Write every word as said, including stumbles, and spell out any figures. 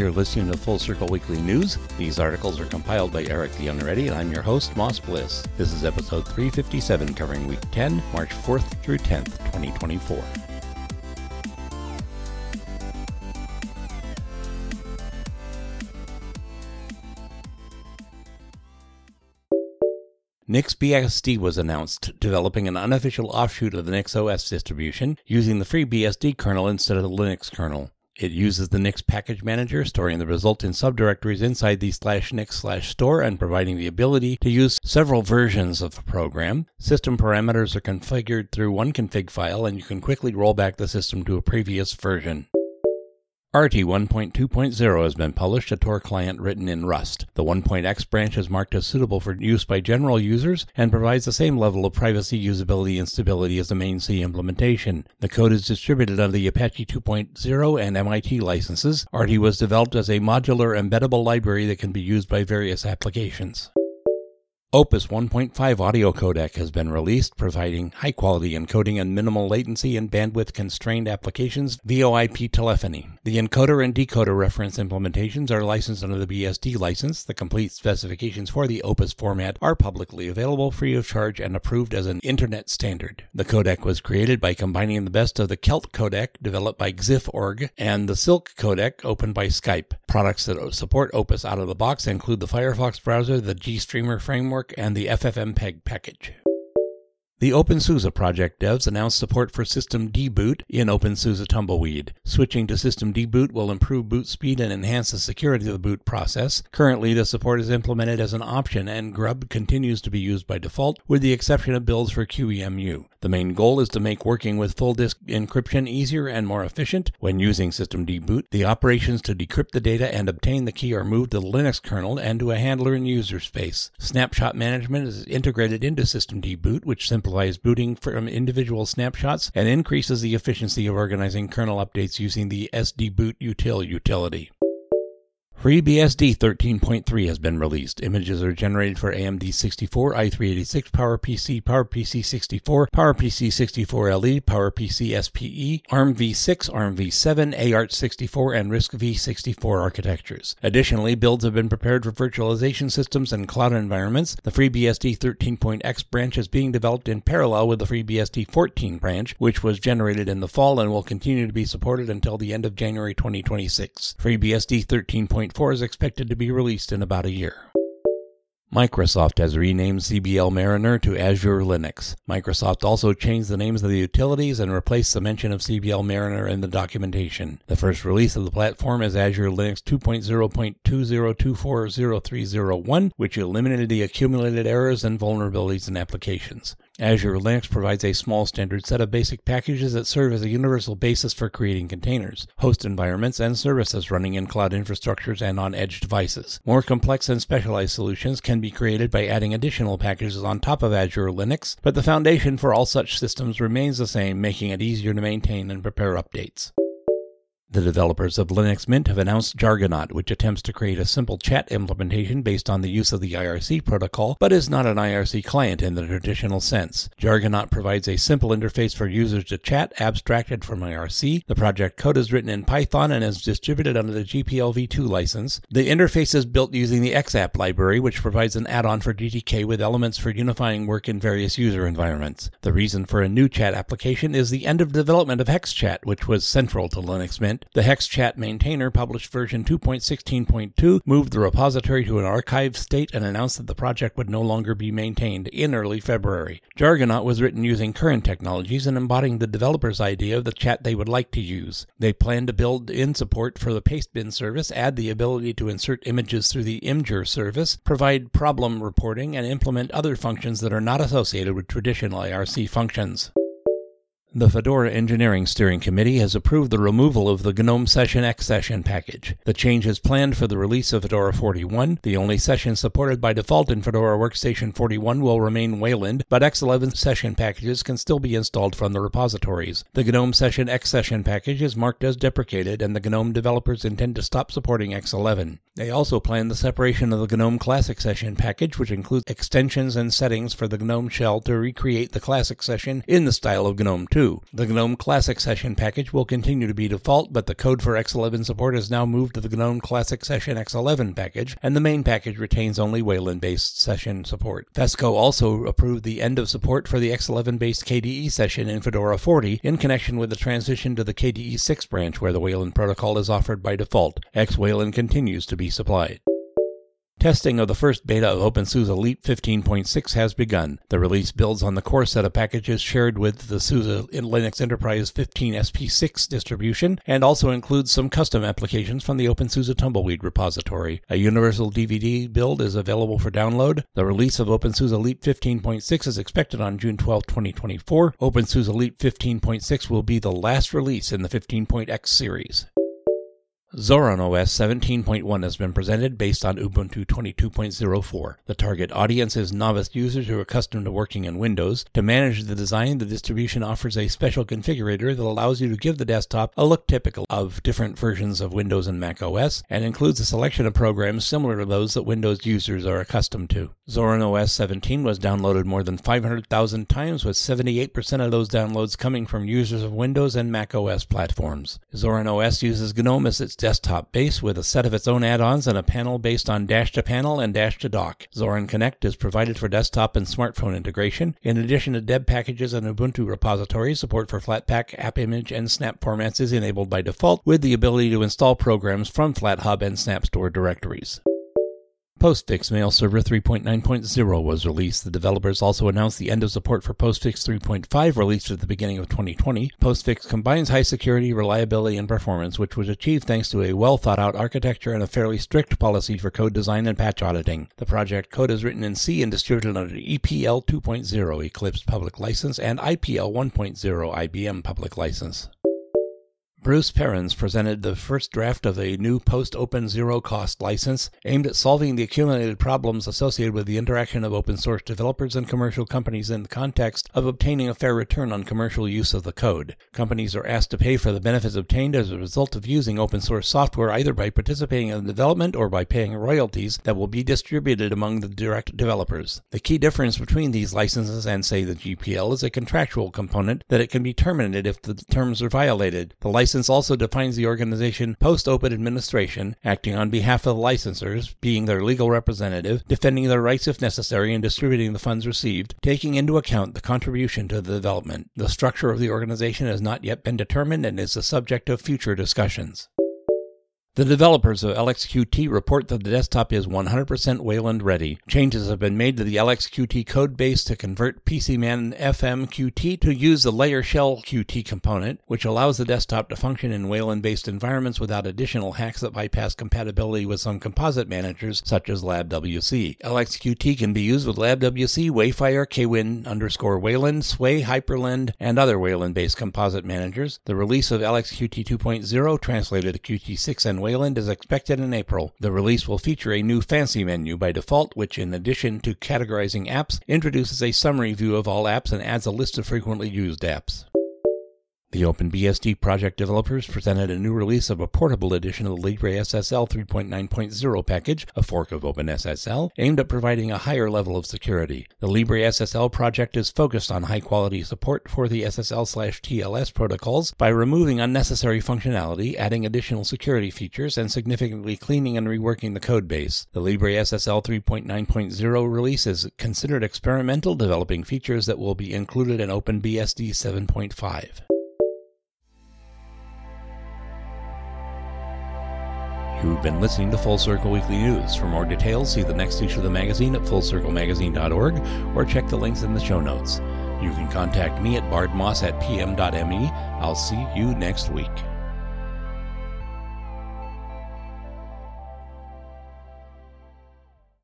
You're listening to Full Circle Weekly News. These articles are compiled by Eric the Unready, and I'm your host, Moss Bliss. This is episode three fifty-seven, covering week ten, March fourth through tenth, twenty twenty-four. NixBSD was announced, developing an unofficial offshoot of the NixOS distribution using the FreeBSD kernel instead of the Linux kernel. It uses the Nix package manager, storing the result in subdirectories inside the slash nix slash store and providing the ability to use several versions of the program. System parameters are configured through one config file, and you can quickly roll back the system to a previous version. R T one point two point oh has been published, a Tor client written in Rust. The one point x branch is marked as suitable for use by general users and provides the same level of privacy, usability, and stability as the main C implementation. The code is distributed under the Apache two point oh and M I T licenses. R T was developed as a modular embeddable library that can be used by various applications. Opus one point five audio codec has been released, providing high-quality encoding and minimal latency in bandwidth-constrained applications via I P telephony. The encoder and decoder reference implementations are licensed under the B S D license. The complete specifications for the Opus format are publicly available, free of charge, and approved as an Internet standard. The codec was created by combining the best of the Kelt codec, developed by Xif dot org, and the Silk codec, opened by Skype. Products that support Opus out of the box include the Firefox browser, the GStreamer framework, and the FFmpeg package. The OpenSUSE project devs announced support for System dboot in OpenSUSE Tumbleweed. Switching to System dboot will improve boot speed and enhance the security of the boot process. Currently, the support is implemented as an option, and Grub continues to be used by default, with the exception of builds for Q E M U. The main goal is to make working with full disk encryption easier and more efficient. When using System dboot, the operations to decrypt the data and obtain the key are moved to the Linux kernel and to a handler in user space. Snapshot management is integrated into System dboot, which simplifies booting from individual snapshots and increases the efficiency of organizing kernel updates using the sdboot util utility. FreeBSD thirteen point three has been released. Images are generated for A M D sixty-four, i three eighty-six, PowerPC, PowerPC sixty-four, PowerPC sixty-four L E, PowerPC S P E, ARM v six, ARM v seven, A ART sixty-four, and RISC v sixty-four architectures. Additionally, builds have been prepared for virtualization systems and cloud environments. The FreeBSD thirteen point x branch is being developed in parallel with the FreeBSD fourteen branch, which was generated in the fall and will continue to be supported until the end of January twenty twenty-six. FreeBSD thirteen point four is expected to be released in about a year. Microsoft has renamed C B L Mariner to Azure Linux. Microsoft also changed the names of the utilities and replaced the mention of C B L Mariner in the documentation. The first release of the platform is Azure Linux two point oh point two oh two four oh three oh one, which eliminated the accumulated errors and vulnerabilities in applications. Azure Linux provides a small standard set of basic packages that serve as a universal basis for creating containers, host environments, and services running in cloud infrastructures and on edge devices. More complex and specialized solutions can be created by adding additional packages on top of Azure Linux, but the foundation for all such systems remains the same, making it easier to maintain and prepare updates. The developers of Linux Mint have announced Jargonaut, which attempts to create a simple chat implementation based on the use of the I R C protocol, but is not an I R C client in the traditional sense. Jargonaut provides a simple interface for users to chat, abstracted from I R C. The project code is written in Python and is distributed under the G P L v two license. The interface is built using the X app library, which provides an add-on for G T K with elements for unifying work in various user environments. The reason for a new chat application is the end of development of HexChat, which was central to Linux Mint. The HexChat maintainer published version two point sixteen point two, moved the repository to an archived state, and announced that the project would no longer be maintained in early February. Jargonaut was written using current technologies and embodying the developer's idea of the chat they would like to use. They plan to build in support for the Pastebin service, add the ability to insert images through the Imgur service, provide problem reporting, and implement other functions that are not associated with traditional I R C functions. The Fedora Engineering Steering Committee has approved the removal of the GNOME Session X session package. The change is planned for the release of Fedora forty-one. The only session supported by default in Fedora Workstation forty-one will remain Wayland, but X eleven session packages can still be installed from the repositories. The GNOME Session X session package is marked as deprecated, and the GNOME developers intend to stop supporting X eleven. They also plan the separation of the GNOME Classic Session package, which includes extensions and settings for the GNOME shell to recreate the Classic Session in the style of GNOME two. two. The GNOME Classic Session package will continue to be default, but the code for X eleven support has now moved to the GNOME Classic Session X eleven package, and the main package retains only Wayland-based session support. Fesco also approved the end of support for the X eleven-based K D E session in Fedora forty in connection with the transition to the K D E six branch, where the Wayland protocol is offered by default. X Wayland continues to be supplied. Testing of the first beta of OpenSUSE Leap fifteen point six has begun. The release builds on the core set of packages shared with the SUSE Linux Enterprise fifteen S P six distribution, and also includes some custom applications from the OpenSUSE Tumbleweed repository. A universal D V D build is available for download. The release of OpenSUSE Leap fifteen point six is expected on June twelfth, twenty twenty-four. OpenSUSE Leap fifteen point six will be the last release in the fifteen point X series. Zorin O S seventeen point one has been presented based on Ubuntu twenty-two point oh four. The target audience is novice users who are accustomed to working in Windows. To manage the design, the distribution offers a special configurator that allows you to give the desktop a look typical of different versions of Windows and Mac O S, and includes a selection of programs similar to those that Windows users are accustomed to. Zorin O S seventeen was downloaded more than five hundred thousand times, with seventy-eight percent of those downloads coming from users of Windows and Mac O S platforms. Zorin O S uses GNOME as its desktop base, with a set of its own add-ons and a panel based on Dash to Panel and Dash to Dock. Zorin Connect is provided for desktop and smartphone integration. In addition to deb packages and Ubuntu repositories, support for Flatpak, AppImage, and Snap formats is enabled by default, with the ability to install programs from FlatHub and SnapStore directories. Postfix Mail Server three point nine point oh was released. The developers also announced the end of support for Postfix three point five, released at the beginning of twenty twenty. Postfix combines high security, reliability, and performance, which was achieved thanks to a well-thought-out architecture and a fairly strict policy for code design and patch auditing. The project code is written in C and distributed under E P L two point oh Eclipse public license and I P L one point oh I B M public license. Bruce Perrins presented the first draft of a new post-open zero-cost license aimed at solving the accumulated problems associated with the interaction of open-source developers and commercial companies in the context of obtaining a fair return on commercial use of the code. Companies are asked to pay for the benefits obtained as a result of using open-source software, either by participating in the development or by paying royalties that will be distributed among the direct developers. The key difference between these licenses and, say, the G P L is a contractual component that it can be terminated if the terms are violated. The license license also defines the organization Post-Open Administration, acting on behalf of the licensors, being their legal representative, defending their rights if necessary, and distributing the funds received, taking into account the contribution to the development. The structure of the organization has not yet been determined and is the subject of future discussions. The developers of L X Q T report that the desktop is one hundred percent Wayland ready. Changes have been made to the L X Q T codebase to convert PCMan F M Q T to use the Layer Shell Q T component, which allows the desktop to function in Wayland-based environments without additional hacks that bypass compatibility with some composite managers such as LabWC. L X Q T can be used with LabWC, Wayfire, Kwin underscore Wayland, Sway, Hyperland, and other Wayland-based composite managers. The release of L X Q T two point oh, translated to Q T six and Wayland, is expected in April. The release will feature a new fancy menu by default, which, in addition to categorizing apps, introduces a summary view of all apps and adds a list of frequently used apps. The OpenBSD project developers presented a new release of a portable edition of the LibreSSL three point nine point oh package, a fork of OpenSSL, aimed at providing a higher level of security. The LibreSSL project is focused on high-quality support for the S S L slash T L S protocols by removing unnecessary functionality, adding additional security features, and significantly cleaning and reworking the codebase. The LibreSSL three point nine point oh release is considered experimental, developing features that will be included in OpenBSD seven point five. You've been listening to Full Circle Weekly News. For more details, see the next issue of the magazine at full circle magazine dot org or check the links in the show notes. You can contact me at bardmoss at p m dot m e. I'll see you next week.